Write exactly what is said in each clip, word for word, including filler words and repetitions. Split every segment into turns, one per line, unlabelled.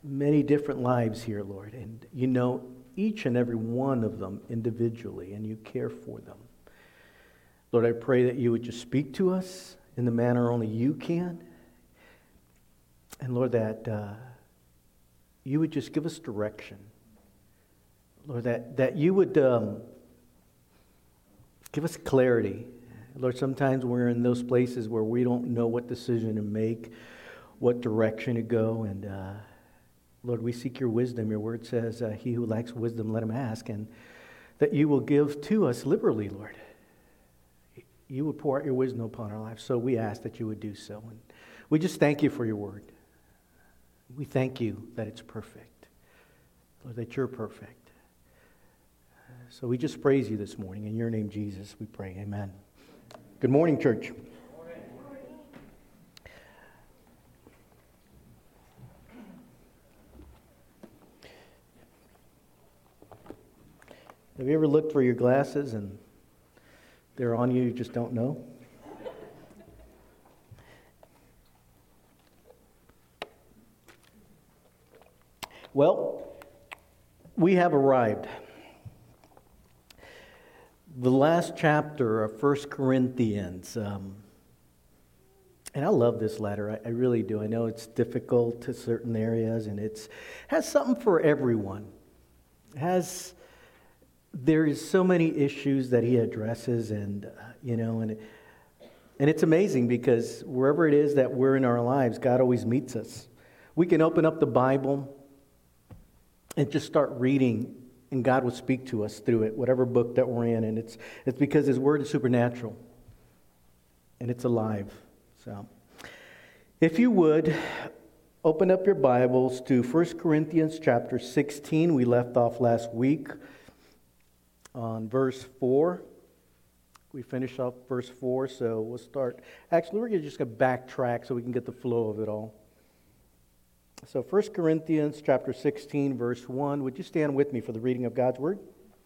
many different lives here, Lord, and you know each and every one of them individually, and you care for them. Lord, I pray that you would just speak to us in the manner only you can. And Lord, that uh, you would just give us direction. Lord, that, that you would um, give us clarity. Lord, sometimes we're in those places where we don't know what decision to make, what direction to go. And uh, Lord, we seek your wisdom. Your word says, uh, he who lacks wisdom, let him ask. And that you will give to us liberally, Lord. You would pour out your wisdom upon our lives. So we ask that you would do so. And we just thank you for your word. We thank you that it's perfect. Lord, that you're perfect. So we just praise you this morning. In your name, Jesus, we pray. Amen. Good morning, church. Good morning. Have you ever looked for your glasses and they're on you, you just don't know? Well, we have arrived. The last chapter of First Corinthians. Um, and I love this letter. I, I really do. I know it's difficult to certain areas, and it's has something for everyone. It has there is so many issues that he addresses, and uh, you know, and it, and it's amazing because wherever it is that we're in our lives, God always meets us. We can open up the Bible and just start reading, and God will speak to us through it, whatever book that we're in. And it's it's because His Word is supernatural, and it's alive. So, if you would, open up your Bibles to First Corinthians chapter sixteen. We left off last week on verse four. We finished off verse four, so we'll start. Actually, we're just going to backtrack so we can get the flow of it all. So First Corinthians chapter sixteen, verse one. Would you stand with me for the reading of God's Word?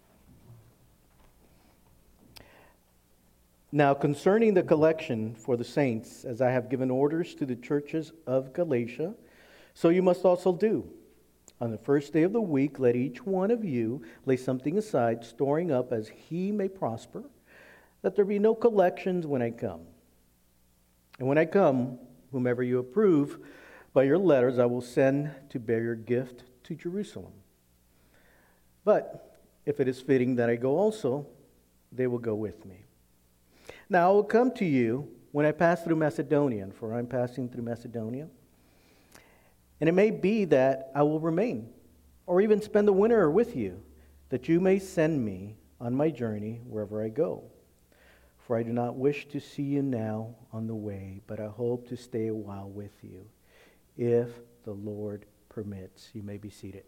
Now, concerning the collection for the saints, as I have given orders to the churches of Galatia, so you must also do. On the first day of the week, let each one of you lay something aside, storing up as he may prosper, that there be no collections when I come. And when I come, whomever you approve, by your letters I will send to bear your gift to Jerusalem. But if it is fitting that I go also, they will go with me. Now I will come to you when I pass through Macedonia, for I am passing through Macedonia. And it may be that I will remain, or even spend the winter with you, that you may send me on my journey wherever I go. For I do not wish to see you now on the way, but I hope to stay a while with you, if the Lord permits. You may be seated.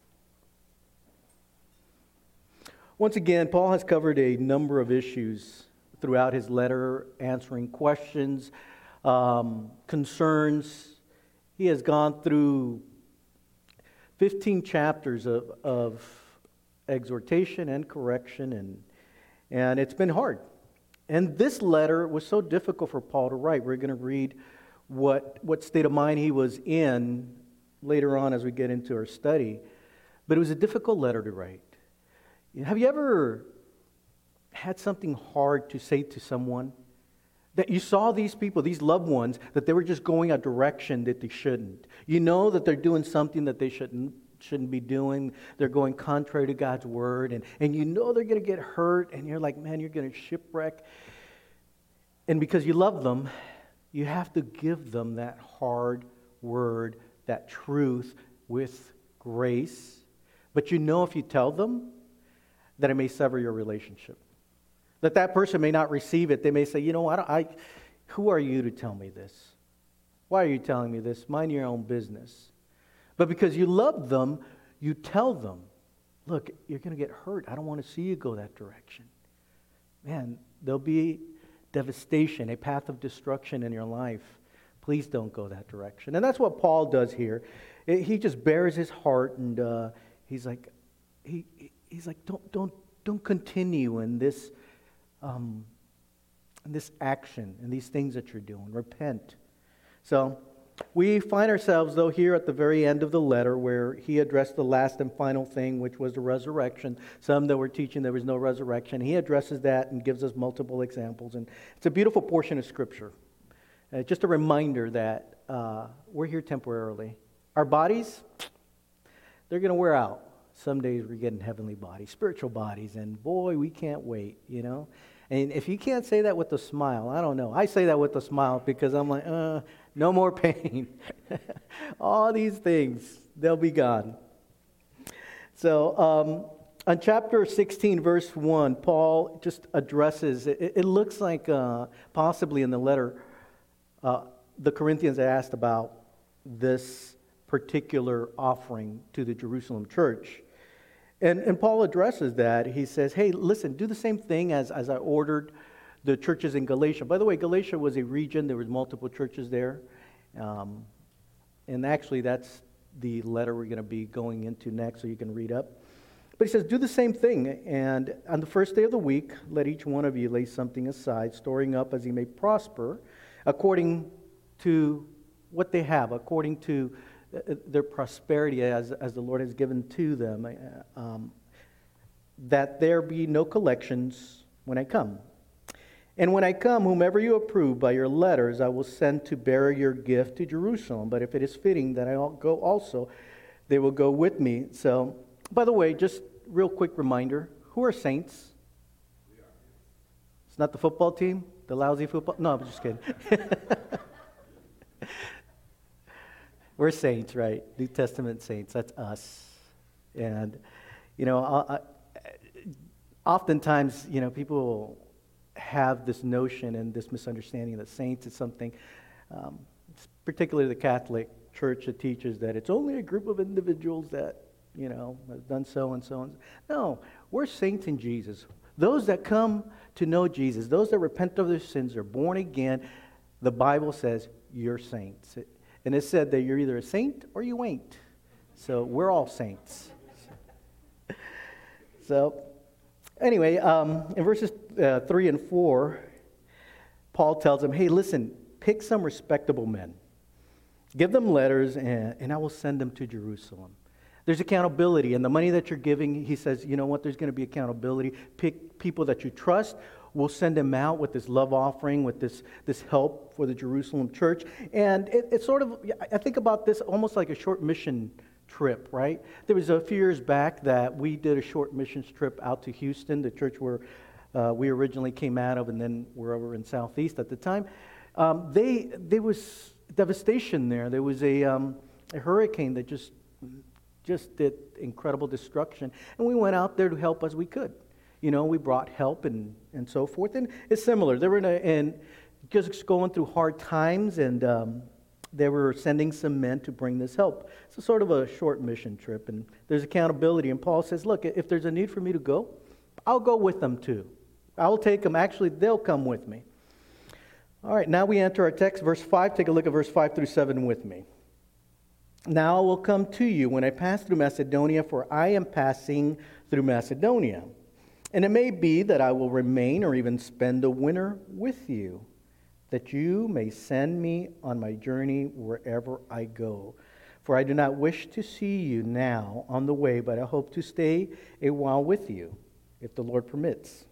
Once again, Paul has covered a number of issues throughout his letter, answering questions, um, concerns. He has gone through fifteen chapters of, of exhortation and correction, and, and it's been hard. And this letter was so difficult for Paul to write. We're going to read what what state of mind he was in later on as we get into our study. But it was a difficult letter to write. Have you ever had something hard to say to someone? That you saw these people, these loved ones, that they were just going a direction that they shouldn't. You know that they're doing something that they shouldn't shouldn't be doing. They're going contrary to God's word, and, and you know they're going to get hurt, and you're like, man, you're going to shipwreck. And because you love them, you have to give them that hard word, that truth with grace. But you know if you tell them, that it may sever your relationship. That that person may not receive it. They may say, you know, I don't, I, who are you to tell me this? Why are you telling me this? Mind your own business. But because you love them, you tell them, look, you're going to get hurt. I don't want to see you go that direction. Man, there'll be devastation, a path of destruction in your life. Please don't go that direction. And that's what Paul does here. He just bears his heart, and uh, he's like, he he's like, don't don't don't continue in this um, in this action and these things that you're doing. Repent. So we find ourselves, though, here at the very end of the letter where he addressed the last and final thing, which was the resurrection. Some that were teaching there was no resurrection. He addresses that and gives us multiple examples. And it's a beautiful portion of Scripture. Uh, just a reminder that uh, we're here temporarily. Our bodies, they're going to wear out. Some days we're getting heavenly bodies, spiritual bodies, and boy, we can't wait, you know. And if you can't say that with a smile, I don't know. I say that with a smile because I'm like, uh, no more pain. All these things, they'll be gone. So, um, on chapter sixteen, verse one, Paul just addresses, it, it looks like uh, possibly in the letter, uh, the Corinthians asked about this particular offering to the Jerusalem church. And, and Paul addresses that. He says, hey, listen, do the same thing as, as I ordered the churches in Galatia. By the way, Galatia was a region. There was multiple churches there. Um, and actually, that's the letter we're going to be going into next, so you can read up. But he says, do the same thing. And on the first day of the week, let each one of you lay something aside, storing up as he may prosper, according to what they have, according to their prosperity as, as the Lord has given to them, um, that there be no collections when I come. And when I come, whomever you approve by your letters, I will send to bear your gift to Jerusalem. But if it is fitting that I go also, they will go with me. So, by the way, just real quick reminder, who are saints? It's not the football team, the lousy football? No, I'm just kidding. We're saints, right? New Testament saints. That's us. And, you know, I, I, oftentimes, you know, people have this notion and this misunderstanding that saints is something, um, particularly the Catholic Church that teaches that it's only a group of individuals that, you know, have done so and so and so. No, we're saints in Jesus. Those that come to know Jesus, those that repent of their sins, are born again, the Bible says you're saints. It, And it said that you're either a saint or you ain't. So we're all saints. So anyway, um, in verses uh, three and four, Paul tells them, hey, listen, pick some respectable men. Give them letters, and, and I will send them to Jerusalem. There's accountability. And the money that you're giving, he says, you know what, there's going to be accountability. Pick people that you trust. We'll send them out with this love offering, with this, this help for the Jerusalem church. And it, it's sort of, I think about this almost like a short mission trip, right? There was a few years back that we did a short missions trip out to Houston, the church where uh, we originally came out of, and then we're over in Southeast at the time. Um, they There was devastation there. There was a, um, a hurricane that just, just did incredible destruction. And we went out there to help as we could. You know, we brought help and, and so forth. And it's similar. They were in a, and just going through hard times, and um, they were sending some men to bring this help. It's a sort of a short mission trip, and there's accountability. And Paul says, look, if there's a need for me to go, I'll go with them too. I'll take them. Actually, they'll come with me. All right, now we enter our text, verse five. Take a look at verse five through seven with me. Now I will come to you when I pass through Macedonia, for I am passing through Macedonia. And it may be that I will remain or even spend the winter with you, that you may send me on my journey wherever I go. For I do not wish to see you now on the way, but I hope to stay a while with you, if the Lord permits.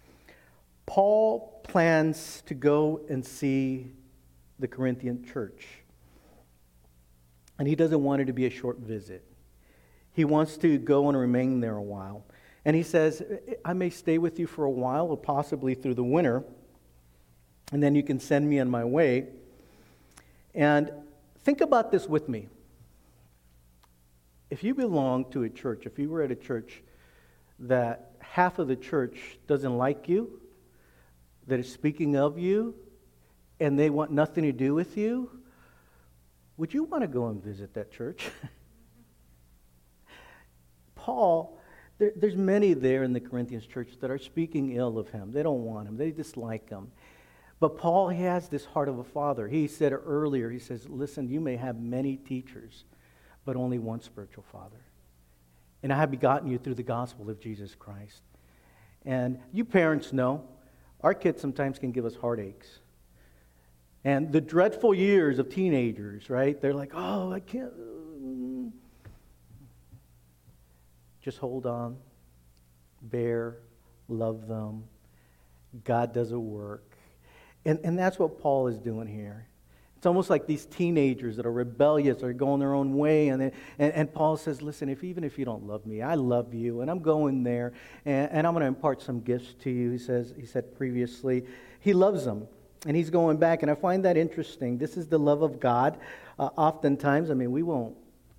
Paul plans to go and see the Corinthian church. And he doesn't want it to be a short visit. He wants to go and remain there a while. And he says, I may stay with you for a while, or possibly through the winter, and then you can send me on my way. And think about this with me. If you belong to a church, if you were at a church that half of the church doesn't like you, that is speaking of you, and they want nothing to do with you, would you want to go and visit that church? Paul... There, there's many there in the Corinthians church that are speaking ill of him. They don't want him. They dislike him. But Paul, he has this heart of a father. He said earlier, he says, listen, you may have many teachers, but only one spiritual father. And I have begotten you through the gospel of Jesus Christ. And you parents know, our kids sometimes can give us heartaches. And the dreadful years of teenagers, right? They're like, oh, I can't. Just hold on, bear, love them. God does a work. And, and that's what Paul is doing here. It's almost like these teenagers that are rebellious, are going their own way. And, they, and, and Paul says, listen, if even if you don't love me, I love you. And I'm going there. And, and I'm going to impart some gifts to you. He says, he said previously, he loves them. And he's going back. And I find that interesting. This is the love of God. Uh, oftentimes, I mean, we won't,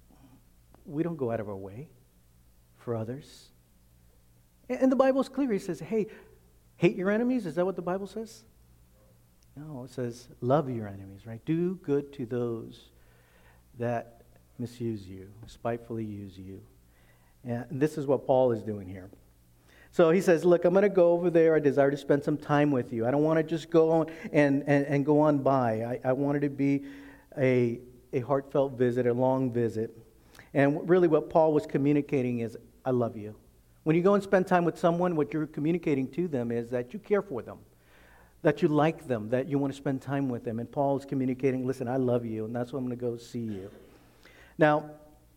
we don't go out of our way for others. And, and the Bible's clear. He says, hey, hate your enemies. Is that what the Bible says? No, it says, love your enemies, right? Do good to those that misuse you, spitefully use you. And this is what Paul is doing here. So he says, look, I'm going to go over there. I desire to spend some time with you. I don't want to just go on and, and, and go on by. I, I want it to be a, a heartfelt visit, a long visit. And really what Paul was communicating is, I love you. When you go and spend time with someone, what you're communicating to them is that you care for them, that you like them, that you want to spend time with them. And Paul is communicating, listen, I love you, and that's why I'm going to go see you. Now,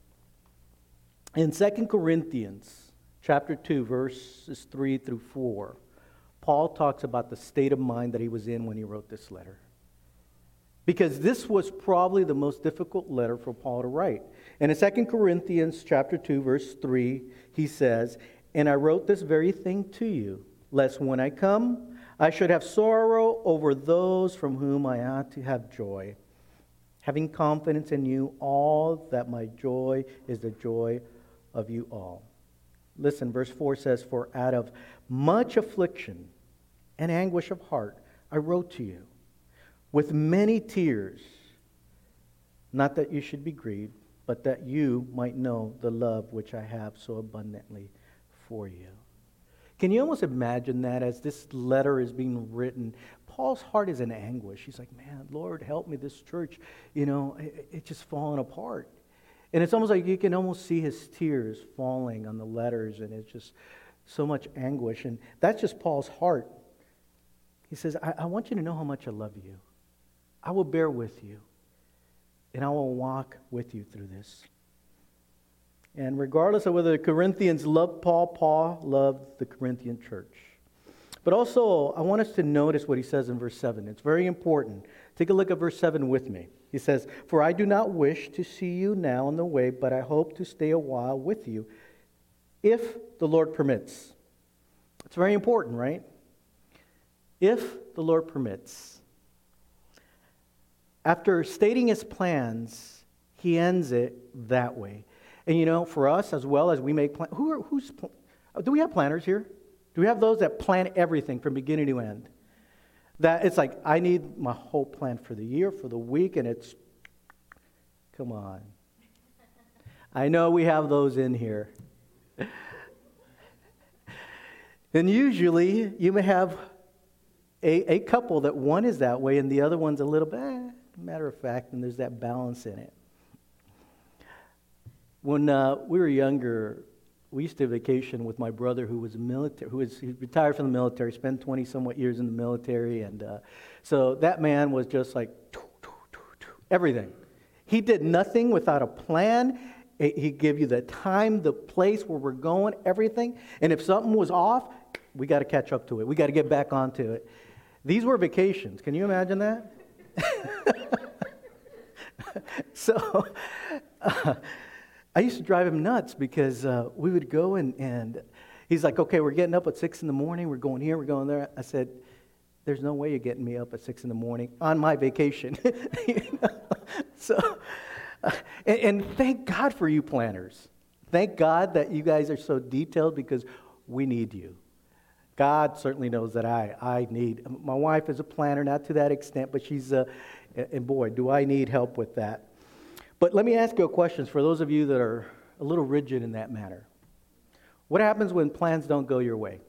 in Second Corinthians chapter two, verses three through four, Paul talks about the state of mind that he was in when he wrote this letter. Because this was probably the most difficult letter for Paul to write. And in Second Corinthians chapter two, verse three, he says, and I wrote this very thing to you, lest when I come, I should have sorrow over those from whom I ought to have joy, having confidence in you all that my joy is the joy of you all. Listen, verse four says, for out of much affliction and anguish of heart I wrote to you, with many tears, not that you should be grieved, but that you might know the love which I have so abundantly for you. Can you almost imagine that as this letter is being written? Paul's heart is in anguish. He's like, man, Lord, help me. This church, you know, it, it's just falling apart. And it's almost like you can almost see his tears falling on the letters, and it's just so much anguish. And that's just Paul's heart. He says, I, I want you to know how much I love you. I will bear with you, and I will walk with you through this. And regardless of whether the Corinthians loved Paul, Paul loved the Corinthian church. But also, I want us to notice what he says in verse seven. It's very important. Take a look at verse seven with me. He says, for I do not wish to see you now on the way, but I hope to stay a while with you, if the Lord permits. It's very important, right? If the Lord permits. After stating his plans, he ends it that way. And you know, for us as well as we make plans, who are, who's, do we have planners here? Do we have those that plan everything from beginning to end? That it's like, I need my whole plan for the year, for the week, and it's, come on. I know we have those in here. And usually, you may have a, a couple that one is that way and the other one's a little bit, eh, matter of fact, and there's that balance in it. When uh, we were younger, we used to vacation with my brother, who was military, who was he retired from the military, spent twenty somewhat years in the military, and uh, so that man was just like everything. He did nothing without a plan. He'd give you the time, the place where we're going, everything. And if something was off, we got to catch up to it. We got to get back onto it. These were vacations. Can you imagine that? so. Uh, I used to drive him nuts because uh, we would go and, and he's like, okay, we're getting up at six in the morning. We're going here, we're going there. I said, there's no way you're getting me up at six in the morning on my vacation. you know? So, uh, and, and thank God for you planners. Thank God that you guys are so detailed because we need you. God certainly knows that I, I need. My wife is a planner, not to that extent, but she's, uh, and boy, do I need help with that. But let me ask you a question for those of you that are a little rigid in that matter. What happens when plans don't go your way?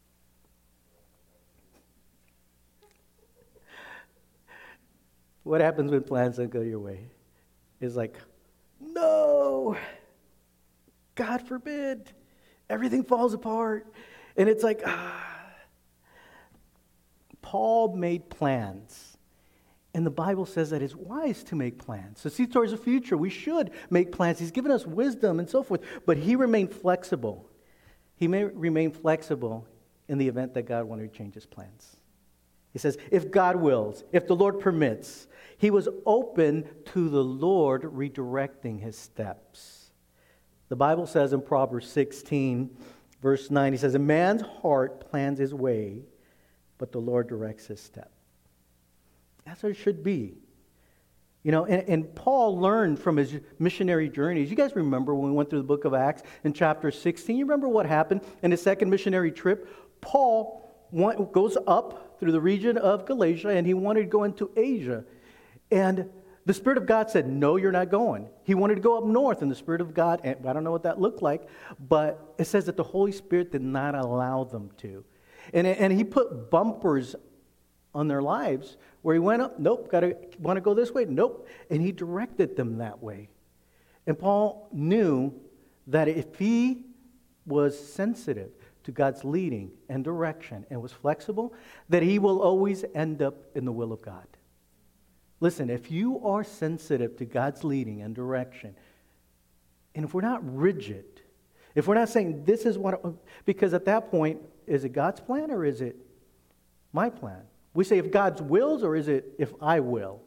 What happens when plans don't go your way? It's like, no, God forbid, everything falls apart. And it's like, ah. Paul made plans. And the Bible says that it's wise to make plans. To see towards the future, we should make plans. He's given us wisdom and so forth. But he remained flexible. He may remain flexible in the event that God wanted to change his plans. He says, if God wills, if the Lord permits, he was open to the Lord redirecting his steps. The Bible says in Proverbs sixteen, verse nine, he says, a man's heart plans his way, but the Lord directs his step. That's what it should be. You know, and, and Paul learned from his missionary journeys. You guys remember when we went through the book of Acts in chapter sixteen? You remember what happened in his second missionary trip? Paul went, goes up through the region of Galatia, and he wanted to go into Asia. And the Spirit of God said, no, you're not going. He wanted to go up north, and the Spirit of God, and I don't know what that looked like, but it says that the Holy Spirit did not allow them to. And, and he put bumpers on their lives where he went up, nope, gotta want to go this way, nope. And he directed them that way. And Paul knew that if he was sensitive to God's leading and direction and was flexible, that he will always end up in the will of God. Listen, if you are sensitive to God's leading and direction, and if we're not rigid, if we're not saying this is what, because at that point, is it God's plan or is it my plan? We say if God's wills or is it if I will?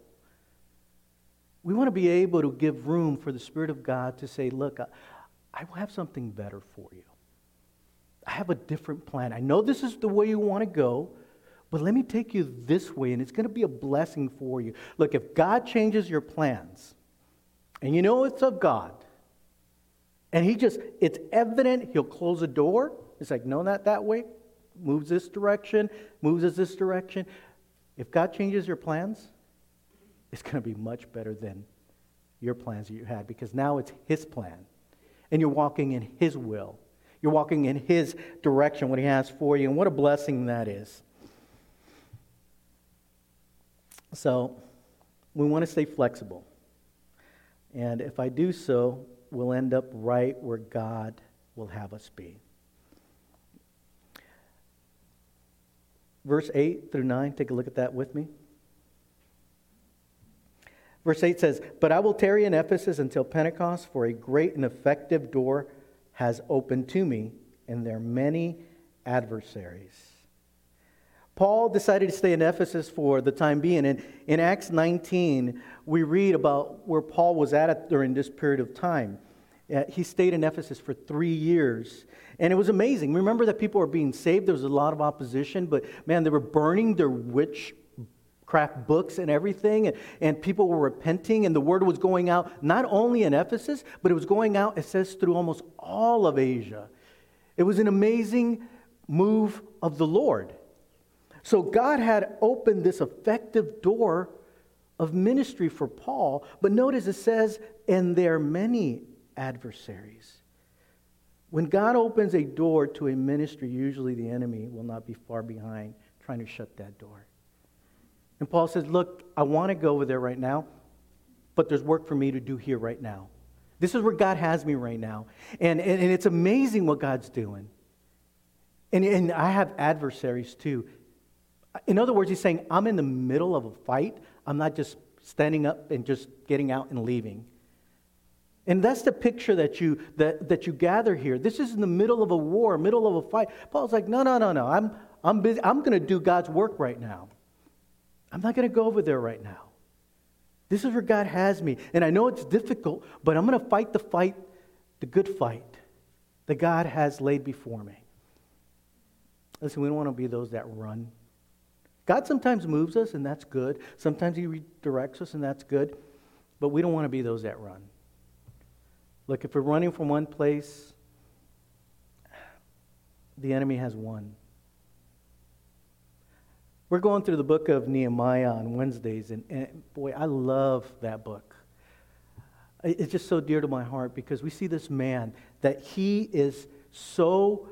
We want to be able to give room for the Spirit of God to say, look, I, I have something better for you. I have a different plan. I know this is the way you want to go, but let me take you this way, and it's going to be a blessing for you. Look, if God changes your plans, and you know it's of God, and he just, it's evident, he'll close a door. It's like, no, not that way. Moves this direction, moves us this direction. If God changes your plans, it's going to be much better than your plans that you had, because now it's his plan, and you're walking in his will. You're walking in his direction, what he has for you, and what a blessing that is. So, we want to stay flexible. And if I do so, we'll end up right where God will have us be. Verse eight through nine, take a look at that with me. Verse eight says, but I will tarry in Ephesus until Pentecost, for a great and effective door has opened to me, and there are many adversaries. Paul decided to stay in Ephesus for the time being. And in Acts nineteen, we read about where Paul was at during this period of time. Uh, he stayed in Ephesus for three years. And it was amazing. Remember that people were being saved. There was a lot of opposition. But, man, they were burning their witchcraft books and everything. And, and people were repenting. And the word was going out not only in Ephesus, but it was going out, it says, through almost all of Asia. It was an amazing move of the Lord. So God had opened this effective door of ministry for Paul. But notice it says, and there are many adversaries. When God opens a door to a ministry, usually the enemy will not be far behind trying to shut that door. And Paul says, look, I want to go over there right now, but there's work for me to do here right now. This is where God has me right now. And, and, and it's amazing what God's doing. And, and I have adversaries too. In other words, he's saying, I'm in the middle of a fight. I'm not just standing up and just getting out and leaving. And that's the picture that you that, that you gather here. This is in the middle of a war, middle of a fight. Paul's like, no, no, no, no. I'm I'm busy. I'm going to do God's work right now. I'm not going to go over there right now. This is where God has me. And I know it's difficult, but I'm going to fight the fight, the good fight that God has laid before me. Listen, we don't want to be those that run. God sometimes moves us, and that's good. Sometimes he redirects us, and that's good. But we don't want to be those that run. Look, if we're running from one place, the enemy has won. We're going through the book of Nehemiah on Wednesdays, and, and boy, I love that book. It's just so dear to my heart because we see this man that he is so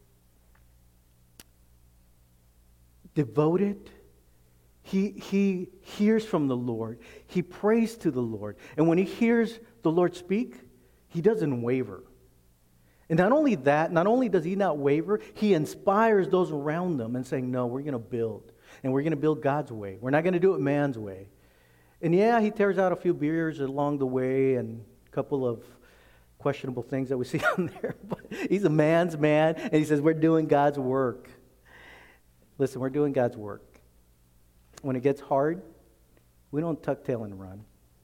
devoted. He, he hears from the Lord. He prays to the Lord. And when he hears the Lord speak, he doesn't waver. And not only that, not only does he not waver, he inspires those around them and saying, no, we're going to build. And we're going to build God's way. We're not going to do it man's way. And yeah, he tears out a few beers along the way and a couple of questionable things that we see on there. But he's a man's man, and he says, we're doing God's work. Listen, we're doing God's work. When it gets hard, we don't tuck tail and run.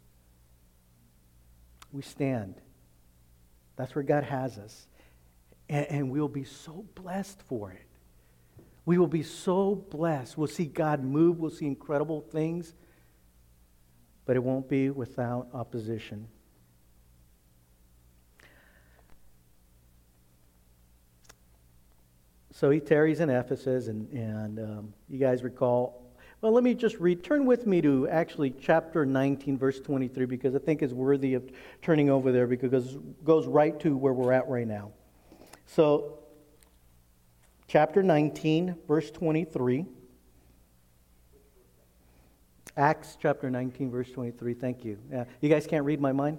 We stand. That's where God has us. And, and we'll be so blessed for it. We will be so blessed. We'll see God move. We'll see incredible things. But it won't be without opposition. So he tarries in Ephesus, and, and um, you guys recall. Well, let me just read. Turn with me to actually chapter nineteen, verse twenty-three, because I think it's worthy of turning over there, because it goes right to where we're at right now. So, chapter nineteen, verse twenty-three. Acts chapter nineteen, verse twenty-three. Thank you. Yeah, you guys can't read my mind?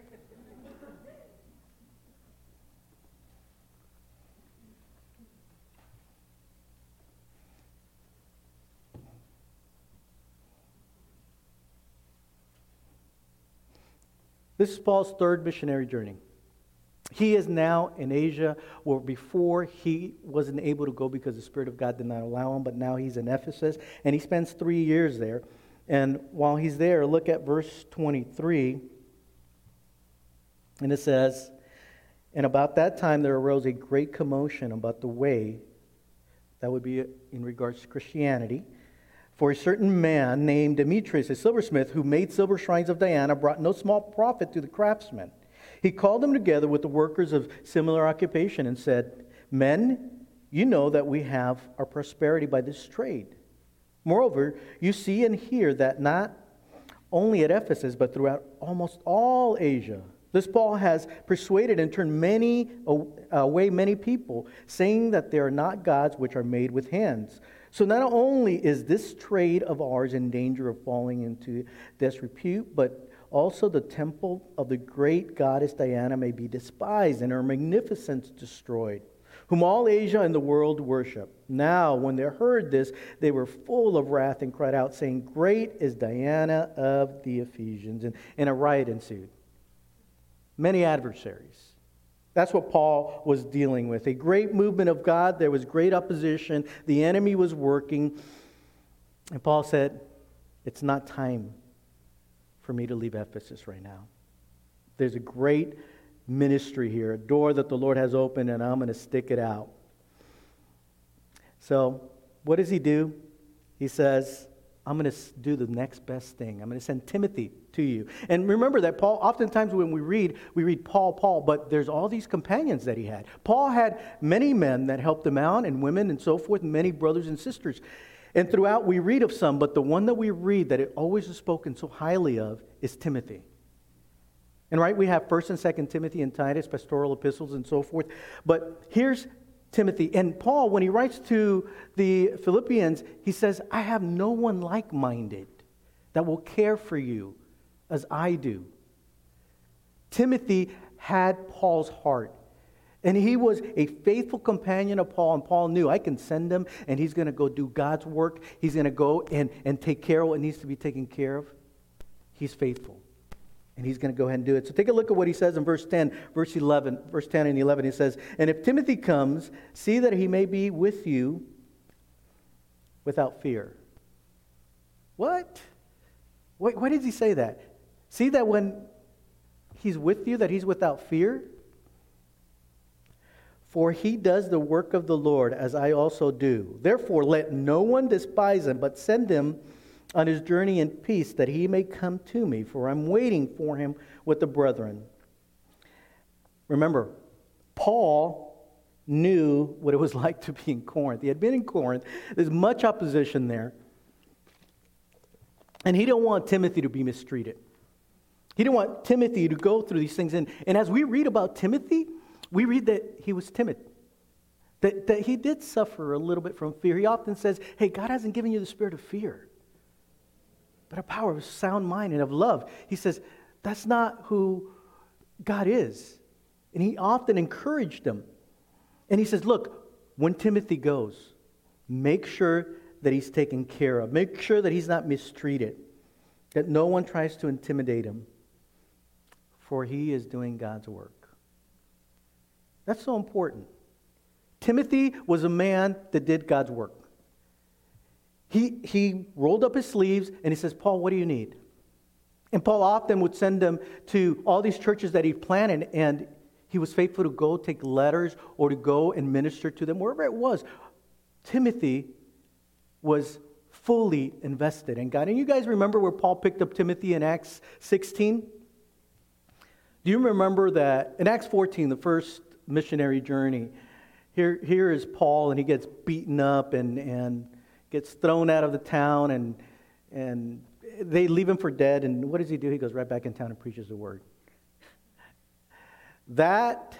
This is Paul's third missionary journey. He is now in Asia, where before he wasn't able to go because the Spirit of God did not allow him, but now he's in Ephesus, and he spends three years there. And while he's there, look at verse twenty-three, and it says, and about that time there arose a great commotion about the way, that would be in regards to Christianity, for a certain man named Demetrius, a silversmith, who made silver shrines of Diana, brought no small profit to the craftsmen. He called them together with the workers of similar occupation and said, men, you know that we have our prosperity by this trade. Moreover, you see and hear that not only at Ephesus, but throughout almost all Asia, this Paul has persuaded and turned many away many people, saying that they are not gods which are made with hands. So not only is this trade of ours in danger of falling into disrepute, but also the temple of the great goddess Diana may be despised and her magnificence destroyed, whom all Asia and the world worship. Now, when they heard this, they were full of wrath and cried out, saying, great is Diana of the Ephesians. And, and a riot ensued. Many adversaries. That's what Paul was dealing with. A great movement of God. There was great opposition. The enemy was working. And Paul said, it's not time for me to leave Ephesus right now. There's a great ministry here, a door that the Lord has opened, and I'm going to stick it out. So, what does he do? He says, I'm going to do the next best thing. I'm going to send Timothy to you. And remember that Paul, oftentimes when we read, we read Paul, Paul, but there's all these companions that he had. Paul had many men that helped him out, and women and so forth, and many brothers and sisters. And throughout we read of some, but the one that we read that it always is spoken so highly of is Timothy. And right, we have First and Second Timothy and Titus, pastoral epistles and so forth. But here's Timothy. And Paul, when he writes to the Philippians, he says, I have no one like-minded that will care for you as I do. Timothy had Paul's heart. And he was a faithful companion of Paul. And Paul knew, I can send him and he's going to go do God's work. He's going to go and, and take care of what needs to be taken care of. He's faithful. And he's going to go ahead and do it. So take a look at what he says in verse ten, verse eleven, verse ten and eleven. He says, and if Timothy comes, see that he may be with you without fear. What? Why, why did he say that? See that when he's with you, that he's without fear? For he does the work of the Lord, as I also do. Therefore, let no one despise him, but send him on his journey in peace, that he may come to me, for I'm waiting for him with the brethren. Remember, Paul knew what it was like to be in Corinth. He had been in Corinth. There's much opposition there. And he didn't want Timothy to be mistreated. He didn't want Timothy to go through these things. And, and as we read about Timothy, we read that he was timid. That, that he did suffer a little bit from fear. He often says, hey, God hasn't given you the spirit of fear, but a power of sound mind and of love. He says, that's not who God is. And he often encouraged him. And he says, look, when Timothy goes, make sure that he's taken care of. Make sure that he's not mistreated. that no one tries to intimidate him, for he is doing God's work. That's so important. Timothy was a man that did God's work. He, he rolled up his sleeves and he says, Paul, what do you need? And Paul often would send them to all these churches that he planted, and he was faithful to go take letters or to go and minister to them, wherever it was. Timothy was fully invested in God. And you guys remember where Paul picked up Timothy in Acts sixteen? Do you remember that in Acts fourteen, the first missionary journey, here, here is Paul, and he gets beaten up and, and gets thrown out of the town, and and they leave him for dead. And what does he do? He goes right back in town and preaches the word. That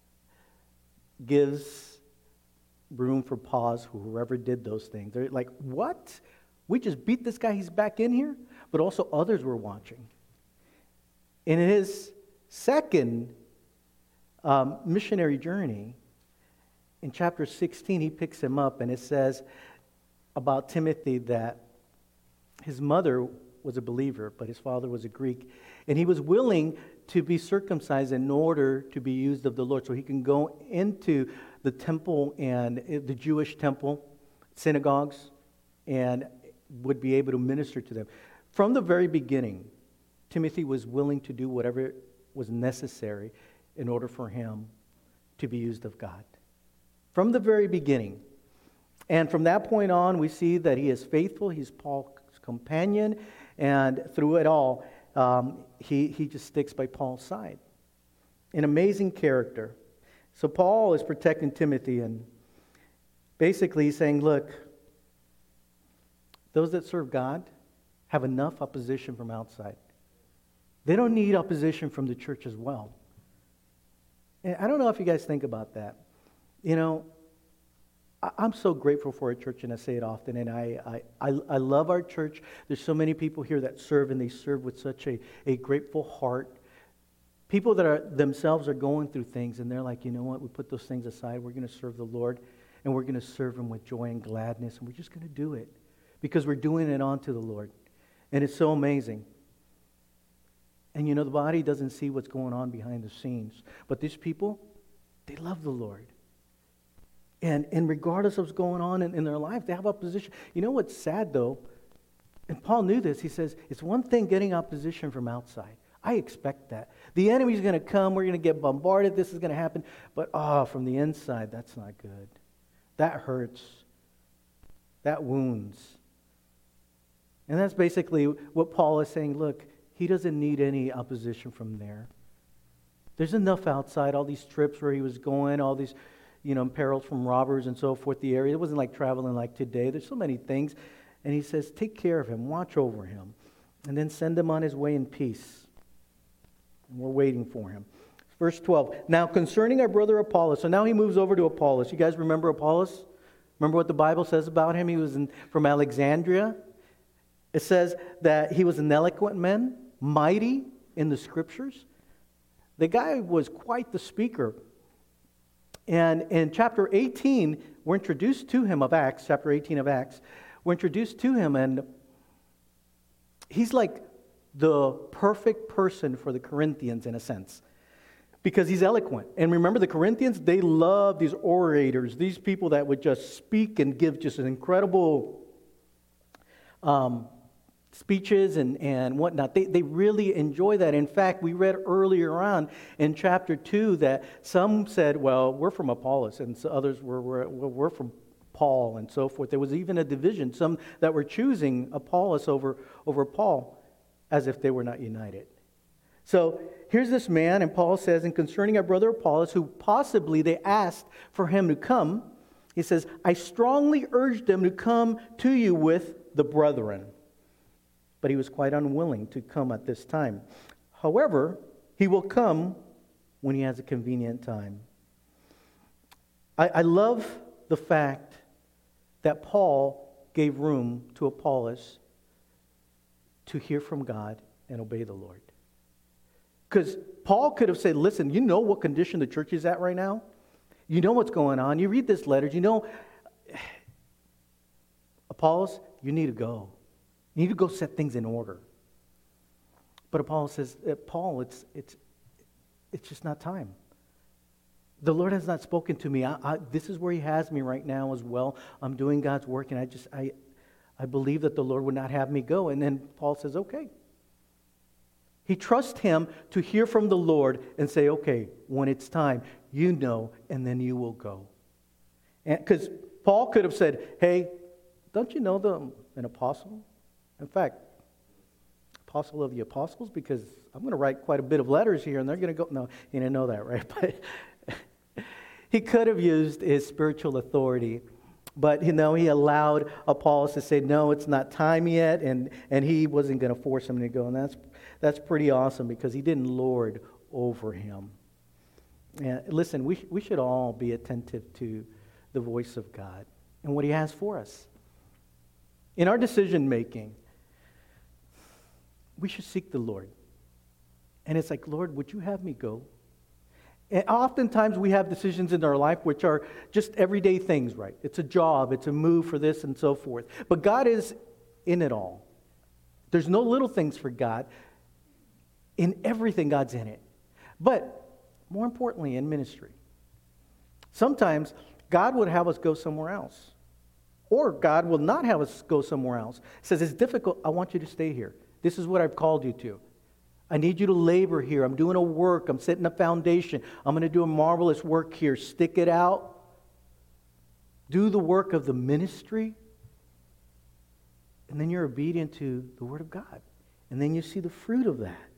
gives room for pause for whoever did those things. They're like, what? We just beat this guy, he's back in here? But also others were watching. In his second um, missionary journey, in chapter sixteen, he picks him up, and it says about Timothy that his mother was a believer, but his father was a Greek. And he was willing to be circumcised in order to be used of the Lord. So he can go into the temple and the Jewish temple, synagogues, and would be able to minister to them. From the very beginning, Timothy was willing to do whatever was necessary in order for him to be used of God. From the very beginning. And from that point on, we see that he is faithful. He's Paul's companion. And through it all, um, he, he just sticks by Paul's side. An amazing character. So Paul is protecting Timothy, and basically he's saying, look, those that serve God have enough opposition from outside. They don't need opposition from the church as well. And I don't know if you guys think about that. You know, I'm so grateful for our church, and I say it often, and I, I, I love our church. There's so many people here that serve, and they serve with such a, a grateful heart. People that are themselves are going through things, and they're like, you know what, we put those things aside. We're going to serve the Lord, and we're going to serve Him with joy and gladness, and we're just going to do it because we're doing it unto the Lord. And it's so amazing. And you know, the body doesn't see what's going on behind the scenes, but these people, they love the Lord. And, and regardless of what's going on in, in their life, they have opposition. You know what's sad, though? And Paul knew this. He says, it's one thing getting opposition from outside. I expect that. The enemy's going to come. We're going to get bombarded. This is going to happen. But, oh, from the inside, that's not good. That hurts. That wounds. And that's basically what Paul is saying. Look, he doesn't need any opposition from there. There's enough outside, all these trips where he was going, all these, you know, perils from robbers and so forth, the area. It wasn't like traveling like today. There's so many things. And he says, take care of him, watch over him, and then send him on his way in peace. And we're waiting for him. Verse twelve, now concerning our brother Apollos. So now he moves over to Apollos. You guys remember Apollos? Remember what the Bible says about him? He was in, from Alexandria. It says that he was an eloquent man, mighty in the scriptures. The guy was quite the speaker. And in chapter eighteen, we're introduced to him of Acts, chapter eighteen of Acts. We're introduced to him, and he's like the perfect person for the Corinthians in a sense, because he's eloquent. And remember, the Corinthians, they love these orators, these people that would just speak and give just an incredible um, speeches and, and whatnot. They, they really enjoy that. In fact, we read earlier on in chapter two that some said, well, we're from Apollos, and so others were, were, we're from Paul and so forth. There was even a division, some that were choosing Apollos over, over Paul as if they were not united. So here's this man, and Paul says, and concerning our brother Apollos, who possibly they asked for him to come, he says, I strongly urged them to come to you with the brethren. But he was quite unwilling to come at this time. However, he will come when he has a convenient time. I, I love the fact that Paul gave room to Apollos to hear from God and obey the Lord. Because Paul could have said, listen, you know what condition the church is at right now? You know what's going on. You read this letter. You know, Apollos, you need to go. You need to go set things in order. But Paul says, uh, Paul, it's it's it's just not time. The Lord has not spoken to me. I, I, this is where He has me right now as well. I'm doing God's work, and I just I I believe that the Lord would not have me go. And then Paul says, okay. He trusts Him to hear from the Lord and say, okay, when it's time, you know, and then you will go. Because Paul could have said, hey, don't you know that I'm an apostle? In fact, apostle of the apostles, because I'm going to write quite a bit of letters here, and they're going to go. No, he didn't know that, right? But he could have used his spiritual authority. But, you know, he allowed Apollos to say, no, it's not time yet, and, and he wasn't going to force him to go. And that's that's pretty awesome because he didn't lord over him. And listen, we, we should all be attentive to the voice of God and what He has for us. In our decision-making, we should seek the Lord. And it's like, Lord, would you have me go? And oftentimes we have decisions in our life which are just everyday things, right? It's a job, it's a move for this and so forth. But God is in it all. There's no little things for God. In everything, God's in it. But more importantly, in ministry. Sometimes God would have us go somewhere else. Or God will not have us go somewhere else. He says, it's difficult. I want you to stay here. This is what I've called you to. I need you to labor here. I'm doing a work. I'm setting a foundation. I'm going to do a marvelous work here. Stick it out. Do the work of the ministry. And then you're obedient to the Word of God. And then you see the fruit of that.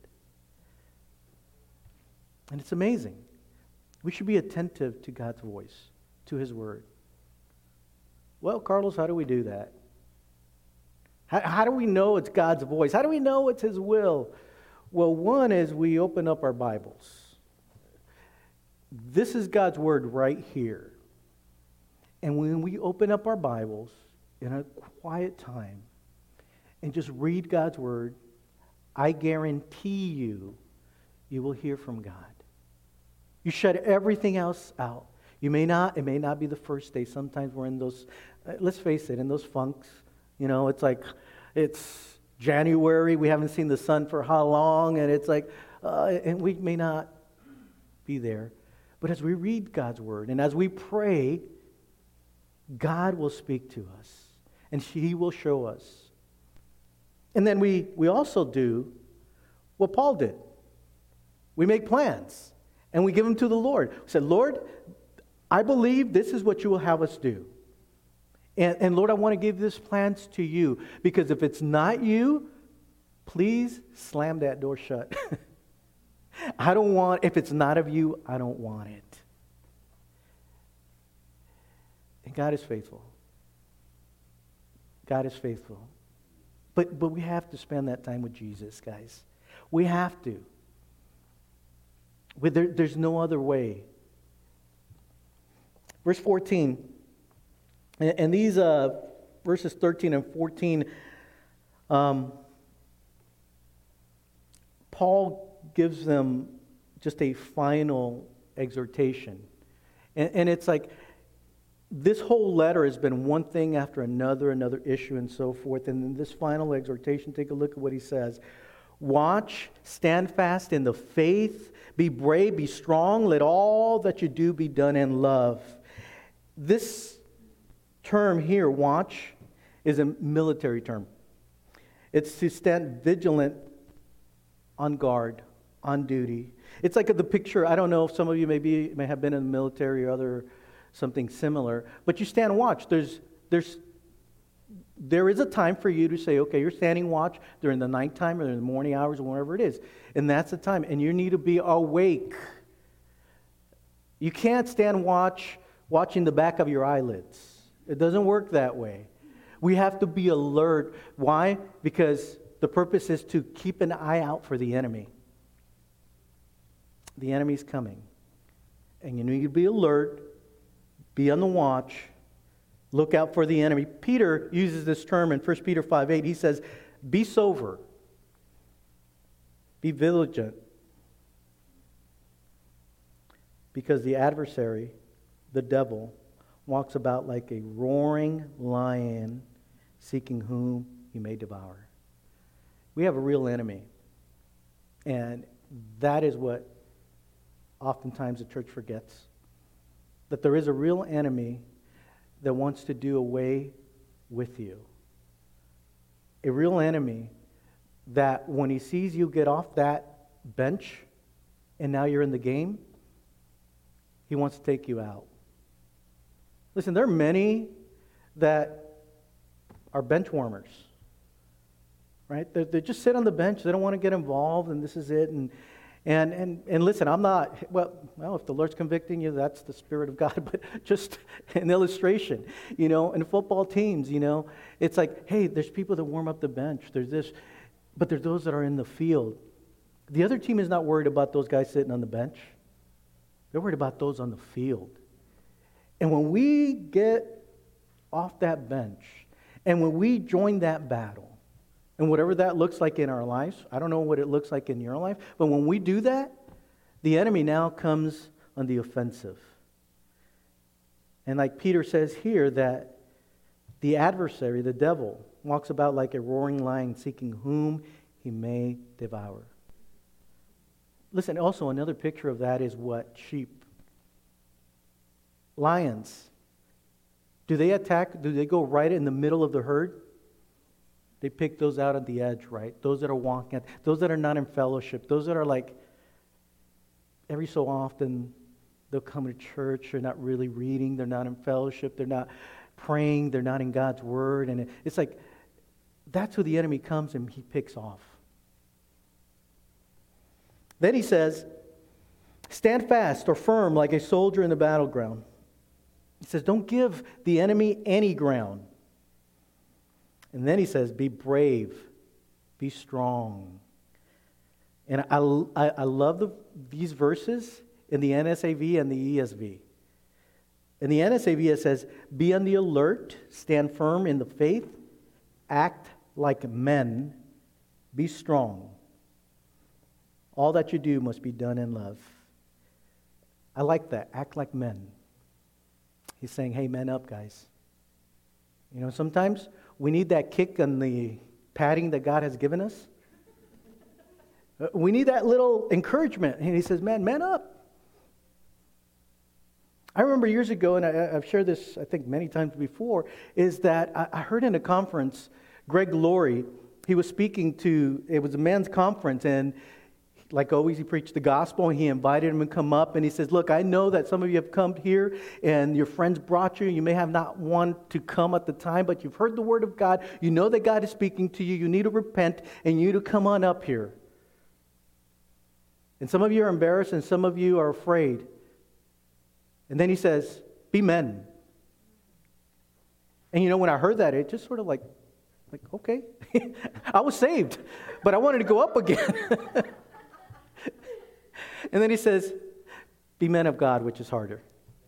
And it's amazing. We should be attentive to God's voice, to His Word. Well, Carlos, how do we do that? How, how do we know it's God's voice? How do we know it's His will? Well, one is we open up our Bibles. This is God's Word right here. And when we open up our Bibles in a quiet time and just read God's Word, I guarantee you, you will hear from God. You shut everything else out. You may not, it may not be the first day. Sometimes we're in those, uh, let's face it, in those funks. You know, it's like, it's January, we haven't seen the sun for how long, and it's like, uh, and we may not be there. But as we read God's Word, and as we pray, God will speak to us, and He will show us. And then we, we also do what Paul did. We make plans. And we give them to the Lord. We said, Lord, I believe this is what you will have us do. And, and Lord, I want to give this plans to you. Because if it's not you, please slam that door shut. I don't want, if it's not of you, I don't want it. And God is faithful. God is faithful. But, but we have to spend that time with Jesus, guys. We have to. There, there's no other way. Verse fourteen, and, and these uh, verses thirteen and fourteen, um, Paul gives them just a final exhortation. And, and it's like, this whole letter has been one thing after another, another issue and so forth. And in this final exhortation, take a look at what he says. Watch, stand fast in the faith, be brave, be strong, let all that you do be done in love. This term here, watch, is a military term. It's to stand vigilant, on guard, on duty. It's like the picture, I don't know if some of you may, be, may have been in the military or other something similar, but you stand watch. There's, there's There is a time for you to say, okay, you're standing watch during the nighttime or in the morning hours or whatever it is. And that's the time. And you need to be awake. You can't stand watch watching the back of your eyelids. It doesn't work that way. We have to be alert. Why? Because the purpose is to keep an eye out for the enemy. The enemy's coming. And you need to be alert, be on the watch, look out for the enemy. Peter uses this term in First Peter five eight. He says, be sober. Be vigilant. Because the adversary, the devil, walks about like a roaring lion, seeking whom he may devour. We have a real enemy. And that is what oftentimes the church forgets. That there is a real enemy that wants to do away with you. A real enemy that when he sees you get off that bench and now you're in the game, he wants to take you out. Listen, there are many that are bench warmers, right? They they just sit on the bench. They don't want to get involved, and this is it. And and and and listen, I'm not, well, well, if the Lord's convicting you, that's the Spirit of God. But just an illustration, you know, in football teams, you know, it's like, hey, there's people that warm up the bench. There's this, but there's those that are in the field. The other team is not worried about those guys sitting on the bench. They're worried about those on the field. And when we get off that bench, and when we join that battle, and whatever that looks like in our lives, I don't know what it looks like in your life, but when we do that, the enemy now comes on the offensive. And like Peter says here, that the adversary, the devil, walks about like a roaring lion, seeking whom he may devour. Listen, also another picture of that is what? Sheep. Lions. Do they attack? Do they go right in the middle of the herd? They pick those out at the edge, right? Those that are walking, at, those that are not in fellowship, those that are like, every so often they'll come to church, they're not really reading, they're not in fellowship, they're not praying, they're not in God's Word. And it's like, that's who the enemy comes and he picks off. Then he says, stand fast or firm like a soldier in the battleground. He says, don't give the enemy any ground. And then he says, be brave, be strong. And I, I, I love the, these verses in the N S A V and the E S V. In the N S A V it says, be on the alert, stand firm in the faith, act like men, be strong. All that you do must be done in love. I like that, act like men. He's saying, hey, man up, guys. You know, sometimes we need that kick on the padding that God has given us. We need that little encouragement. And he says, man, man up. I remember years ago, and I, I've shared this, I think, many times before, is that I, I heard in a conference, Greg Laurie, he was speaking to, it was a men's conference, and like always, he preached the gospel, and he invited him to come up, and he says, look, I know that some of you have come here, and your friends brought you, you may have not wanted to come at the time, but you've heard the word of God, you know that God is speaking to you, you need to repent, and you need to come on up here. And some of you are embarrassed, and some of you are afraid. And then he says, be men. And you know, when I heard that, it just sort of like, like okay, I was saved, but I wanted to go up again. And then he says, be men of God, which is harder.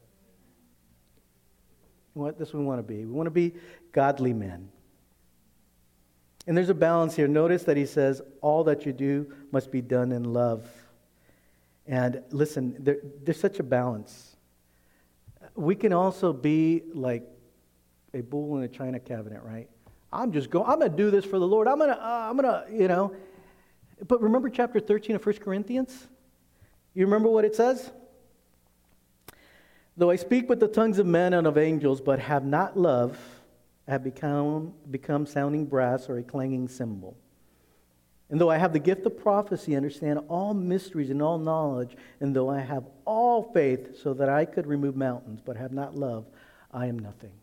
What this we want to be. We want to be godly men. And there's a balance here. Notice that he says, all that you do must be done in love. And listen, there, there's such a balance. We can also be like a bull in a china cabinet, right? I'm just going, I'm going to do this for the Lord. I'm going to, uh, I'm going to, you know. But remember chapter thirteen of First Corinthians? You remember what it says? Though I speak with the tongues of men and of angels, but have not love, I have become, become sounding brass or a clanging cymbal. And though I have the gift of prophecy, understand all mysteries and all knowledge, and though I have all faith so that I could remove mountains, but have not love, I am nothing.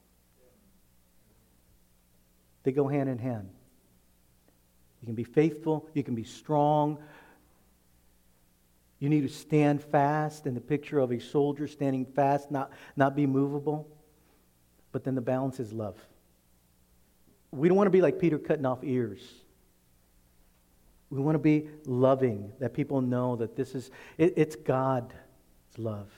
They go hand in hand. You can be faithful, you can be strong. You need to stand fast in the picture of a soldier standing fast, not, not be movable. But then the balance is love. We don't want to be like Peter cutting off ears. We want to be loving, that people know that this is, it, it's God's love.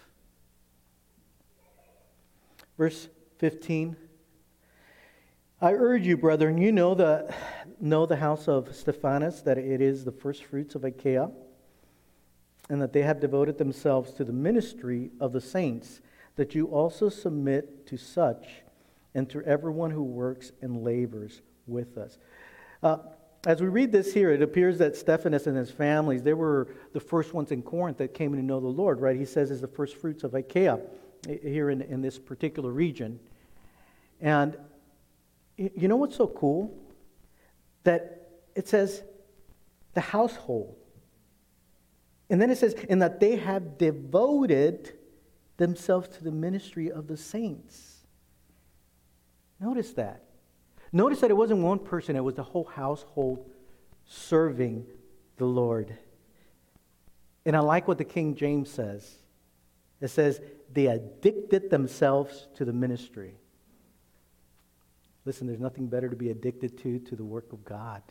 Verse fifteen. I urge you, brethren, you know the, know the house of Stephanas, that it is the first fruits of Achaia, and that they have devoted themselves to the ministry of the saints, that you also submit to such, and to everyone who works and labors with us. Uh, as we read this here, it appears that Stephanas and his families, they were the first ones in Corinth that came to know the Lord, right? He says is the first fruits of Achaia here in, in this particular region. And you know what's so cool? That it says the household. And then it says, and that they have devoted themselves to the ministry of the saints. Notice that. Notice that it wasn't one person, it was the whole household serving the Lord. And I like what the King James says. It says, they addicted themselves to the ministry. Listen, there's nothing better to be addicted to to the work of God.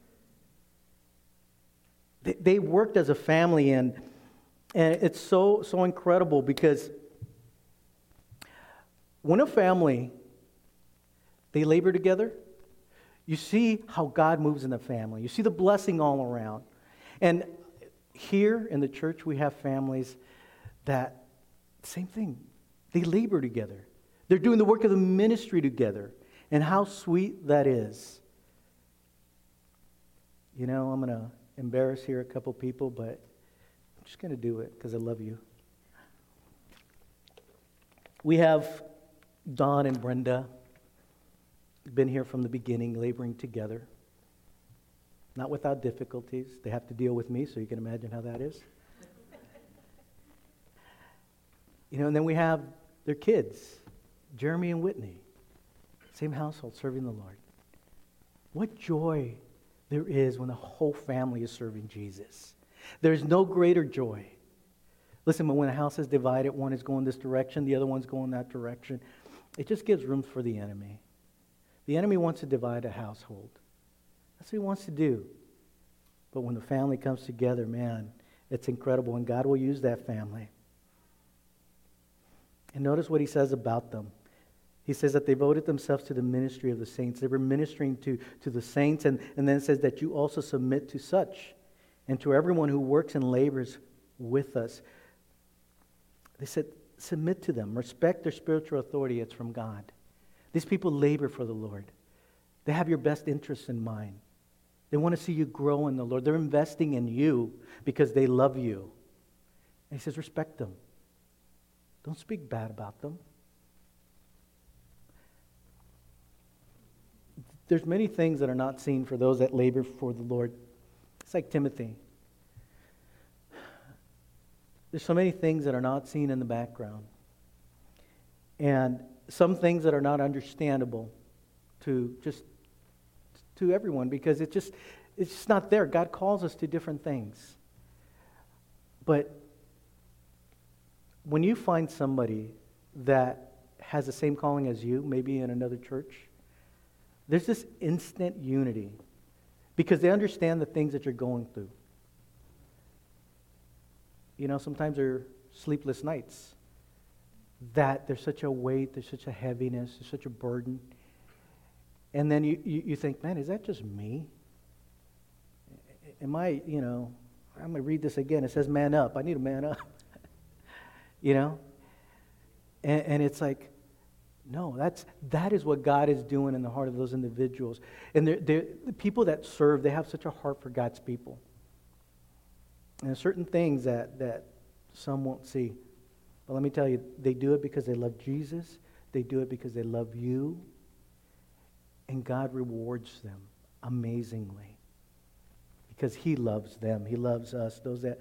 They, they worked as a family, and, and it's so, so incredible because when a family, they labor together, you see how God moves in the family. You see the blessing all around. And here in the church, we have families that, same thing, they labor together. They're doing the work of the ministry together. And how sweet that is. You know, I'm going to embarrass here a couple people, but I'm just going to do it because I love you. We have Don and Brenda, been here from the beginning, laboring together. Not without difficulties. They have to deal with me, so you can imagine how that is. You know, and then we have their kids, Jeremy and Whitney. Same household, serving the Lord. What joy there is when the whole family is serving Jesus. There's no greater joy. Listen, but when a house is divided, one is going this direction, the other one's going that direction, it just gives room for the enemy. The enemy wants to divide a household. That's what he wants to do. But when the family comes together, man, it's incredible, and God will use that family. And notice what he says about them. He says that they devoted themselves to the ministry of the saints. They were ministering to, to the saints, and, and then it says that you also submit to such and to everyone who works and labors with us. They said, submit to them. Respect their spiritual authority. It's from God. These people labor for the Lord. They have your best interests in mind. They want to see you grow in the Lord. They're investing in you because they love you. And he says, respect them. Don't speak bad about them. There's many things that are not seen for those that labor for the Lord. It's like Timothy. There's so many things that are not seen in the background. And some things that are not understandable to just to everyone because it just it's just not there. God calls us to different things. But when you find somebody that has the same calling as you, maybe in another church, there's this instant unity because they understand the things that you're going through. You know, sometimes there are sleepless nights, that there's such a weight, there's such a heaviness, there's such a burden. And then you, you, you think, man, is that just me? Am I, you know, I'm going to read this again. It says man up. I need to man up. You know? And, and it's like, no, that's that is what God is doing in the heart of those individuals. And they're, they're, the people that serve, they have such a heart for God's people. And there's certain things that, that some won't see. But let me tell you, they do it because they love Jesus. They do it because they love you. And God rewards them amazingly. Because He loves them. He loves us. Those that,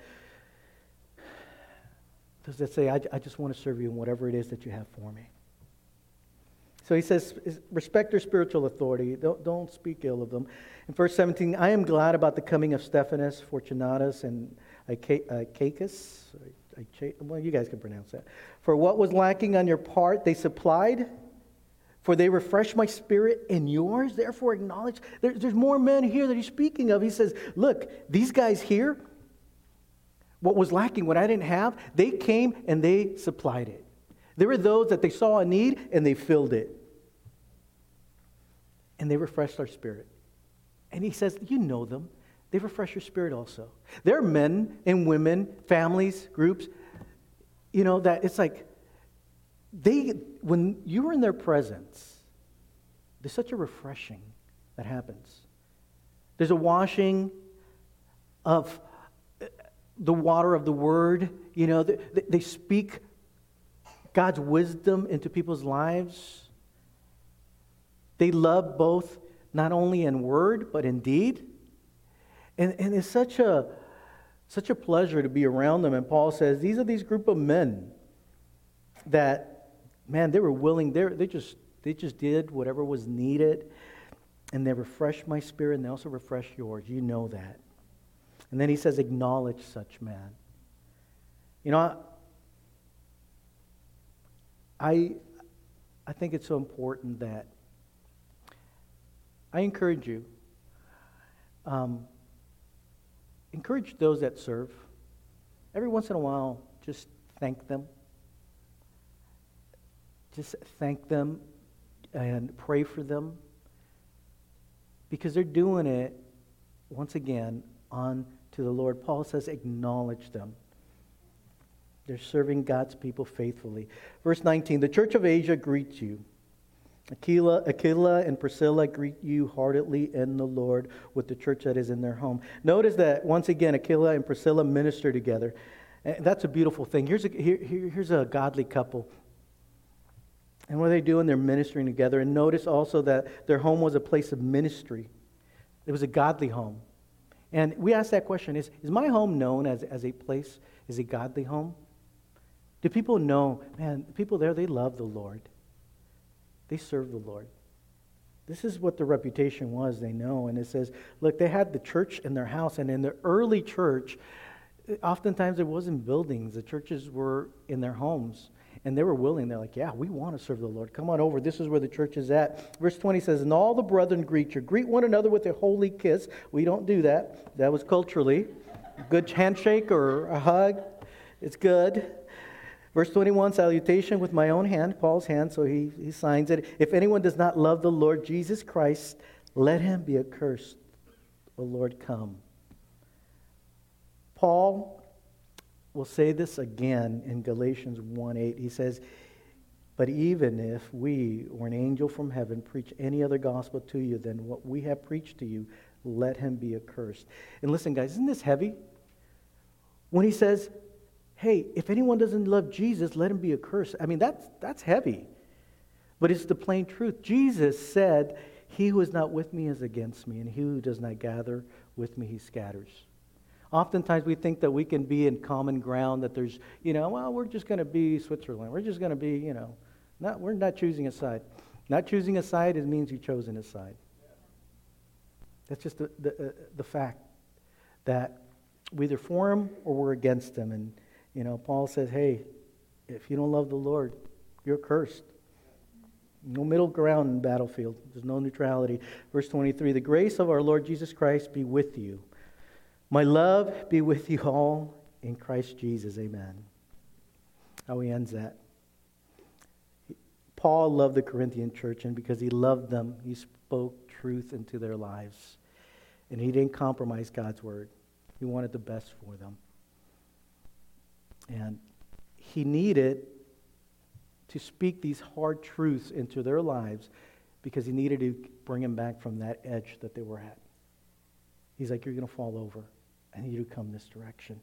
those that say, I, I just want to serve you in whatever it is that you have for me. So he says, respect their spiritual authority. Don't, don't speak ill of them. In verse seventeen, I am glad about the coming of Stephanas, Fortunatus, and Achaicus. Well, you guys can pronounce that. For what was lacking on your part, they supplied. For they refreshed my spirit and yours. Therefore acknowledge. There, there's more men here that he's speaking of. He says, look, these guys here, what was lacking, what I didn't have, they came and they supplied it. There were those that they saw a need and they filled it. And they refreshed our spirit. And he says, you know them. They refresh your spirit also. There are men and women, families, groups, you know, that it's like, they, when you are in their presence, there's such a refreshing that happens. There's a washing of the water of the Word. You know, they, they speak God's wisdom into people's lives. They love both, not only in word, but in deed. And, and it's such a, such a pleasure to be around them. And Paul says, these are these group of men that, man, they were willing, they they just they just did whatever was needed. And they refreshed my spirit, and they also refreshed yours. You know that. And then he says, acknowledge such men. You know, I, I think it's so important that I encourage you, um, encourage those that serve. Every once in a while, just thank them. Just thank them and pray for them. Because they're doing it, once again, on to the Lord. Paul says, acknowledge them. They're serving God's people faithfully. Verse nineteen, the church of Asia greets you. Aquila, Aquila and Priscilla greet you heartily in the Lord with the church that is in their home. Notice that, once again, Aquila and Priscilla minister together. And that's a beautiful thing. Here's a, here, here's a godly couple. And what are they doing? They're ministering together. And notice also that their home was a place of ministry. It was a godly home. And we ask that question, is, is my home known as, as a place, is a godly home? Do people know, man, the people there, they love the Lord. They serve the Lord. This is what the reputation was, they know. And it says, look, they had the church in their house. And in the early church, oftentimes there wasn't buildings. The churches were in their homes. And they were willing. They're like, yeah, we want to serve the Lord. Come on over. This is where the church is at. Verse twenty says, and all the brethren greet you. Greet one another with a holy kiss. We don't do that. That was culturally. A good handshake or a hug. It's good. Verse twenty-one, salutation with my own hand, Paul's hand, so he, he signs it. If anyone does not love the Lord Jesus Christ, let him be accursed. O Lord, come. Paul will say this again in Galatians one eight. He says, but even if we or an angel from heaven preach any other gospel to you than what we have preached to you, let him be accursed. And listen, guys, isn't this heavy? When he says, hey, if anyone doesn't love Jesus, let him be accursed. I mean, that's, that's heavy. But it's the plain truth. Jesus said, he who is not with me is against me, and he who does not gather with me, he scatters. Oftentimes we think that we can be in common ground, that there's, you know, well, we're just going to be Switzerland. We're just going to be, you know, not, we're not choosing a side. Not choosing a side, it means you've chosen a side. That's just the, the, uh, the fact that we're either for him or we're against him. And, you know, Paul says, hey, if you don't love the Lord, you're cursed. No middle ground in the battlefield. There's no neutrality. Verse twenty-three, the grace of our Lord Jesus Christ be with you. My love be with you all in Christ Jesus. Amen. How he ends that. Paul loved the Corinthian church, and because he loved them, he spoke truth into their lives. And he didn't compromise God's word. He wanted the best for them. And he needed to speak these hard truths into their lives because he needed to bring them back from that edge that they were at. He's like, you're going to fall over. I need you to come this direction.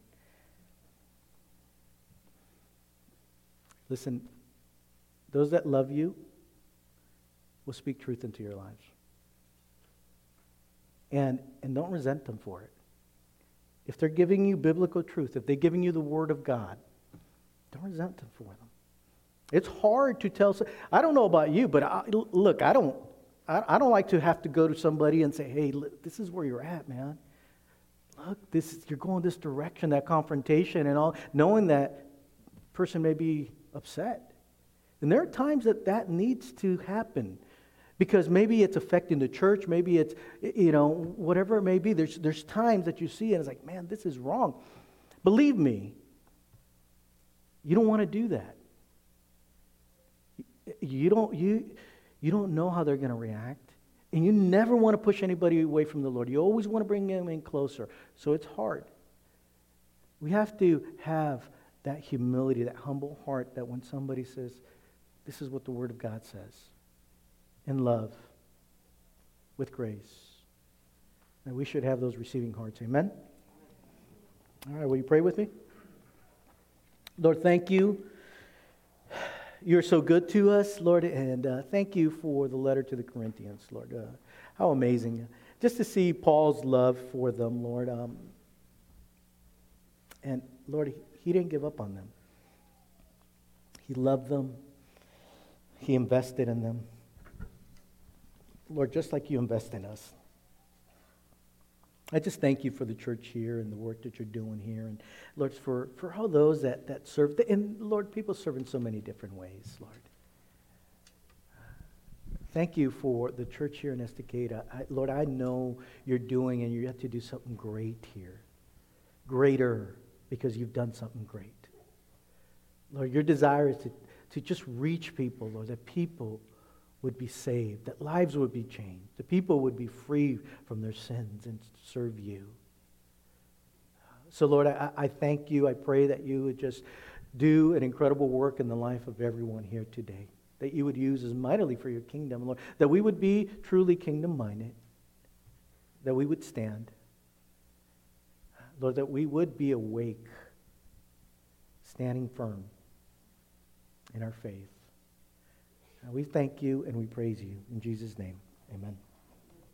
Listen, those that love you will speak truth into your lives. And, and don't resent them for it. If they're giving you biblical truth, if they're giving you the Word of God, don't resent them for them. It's hard to tell. I don't know about you, but I, look, I don't, I, I don't like to have to go to somebody and say, hey, look, this is where you're at, man. Look, this you're going this direction, that confrontation and all, knowing that person may be upset. And there are times that that needs to happen because maybe it's affecting the church, maybe it's, you know, whatever it may be. There's, there's times that you see and it's like, man, this is wrong. Believe me, you don't want to do that. You don't, you, you don't know how they're going to react. And you never want to push anybody away from the Lord. You always want to bring them in closer. So it's hard. We have to have that humility, that humble heart that when somebody says, this is what the Word of God says, in love, with grace, And we should have those receiving hearts. Amen? All right, will you pray with me? Lord, thank you. You're so good to us, Lord, and uh, thank you for the letter to the Corinthians, Lord. Uh, how amazing. Just to see Paul's love for them, Lord. Um, and, Lord, he, he didn't give up on them. He loved them. He invested in them. Lord, just like you invest in us. I just thank you for the church here and the work that you're doing here. And, Lord, for, for all those that, that serve. And, Lord, people serve in so many different ways, Lord. Thank you for the church here in Estacada. I, Lord, I know you're doing and you have to do something great here. Greater, because you've done something great. Lord, your desire is to, to just reach people, Lord, that people would be saved, that lives would be changed, that people would be free from their sins and serve you. So, Lord, I, I thank you. I pray that you would just do an incredible work in the life of everyone here today, that you would use us mightily for your kingdom, Lord, that we would be truly kingdom-minded, that we would stand, Lord, that we would be awake, standing firm in our faith. We thank you and we praise you. In Jesus' name, amen.